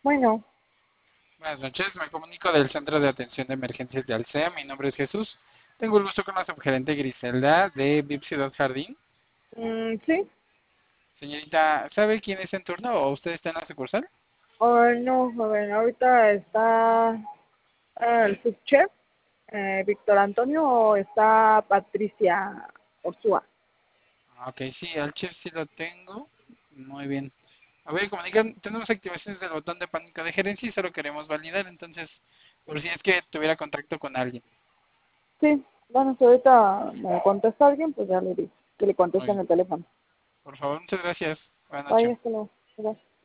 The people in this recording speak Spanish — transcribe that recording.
Bueno, Buenas noches, me comunico del Centro de Atención de Emergencias de Alsea. Mi nombre es Jesús. Tengo el gusto con la subgerente Griselda de VIP Ciudad Jardín. sí. Señorita, ¿sabe quién es en turno o usted está en la sucursal? Oh, no, joven, ahorita está el subchef, Víctor Antonio, o está Patricia Orsúa. Ok, sí, al chef sí lo tengo. Muy bien. A ver, comunicar, tenemos activaciones del botón de pánico de gerencia y solo queremos validar, entonces, por si es que tuviera contacto con alguien. Sí, bueno, si ahorita me contesta alguien, pues ya le digo que le Muy contesten bien. el teléfono. Por favor, muchas gracias. Buenas Vaya, noches. hasta luego. Gracias.